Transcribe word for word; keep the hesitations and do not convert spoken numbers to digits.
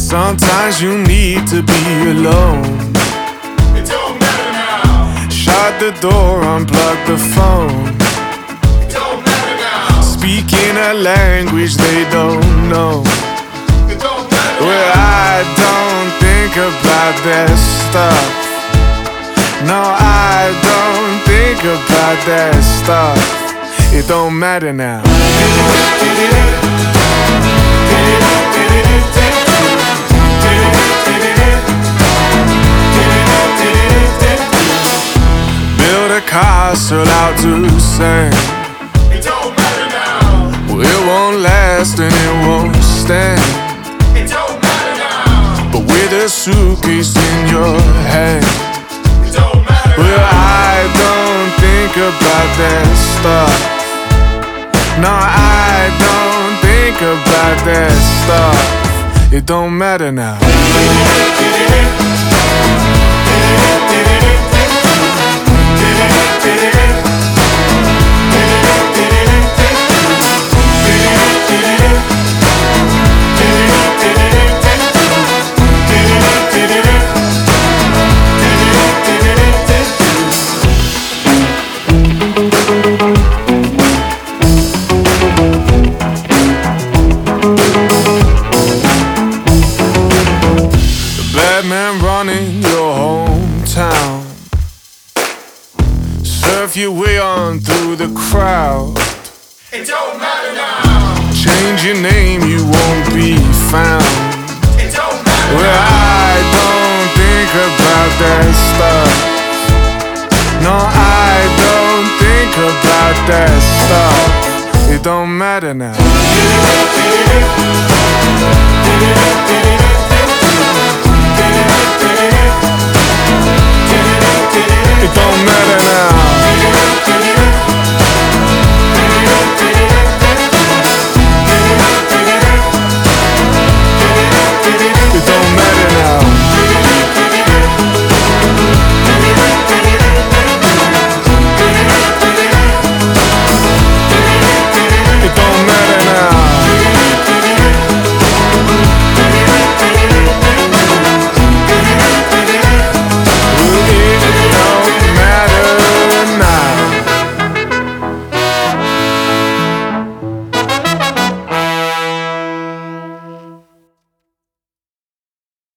Sometimes you need to be alone. It don't matter now. Shut the door, unplug the phone. It don't matter now. Speaking a language they don't know. It don't matter Well, now. I don't think about that stuff. No, I don't think about that stuff. It don't matter now. Build a castle out to sand. It don't matter now. Well, it won't last and it won't stand. It don't matter now. But with a suitcase in your hand, It don't matter well, now. I don't think about that stuff. No, I don't think about that stuff. It don't matter now. Bad man running your hometown. Surf your way on through the crowd. It don't matter now. Change your name, you won't be found. It don't matter Well, now. I don't think about that stuff. No, I don't think about that stuff. It don't matter now.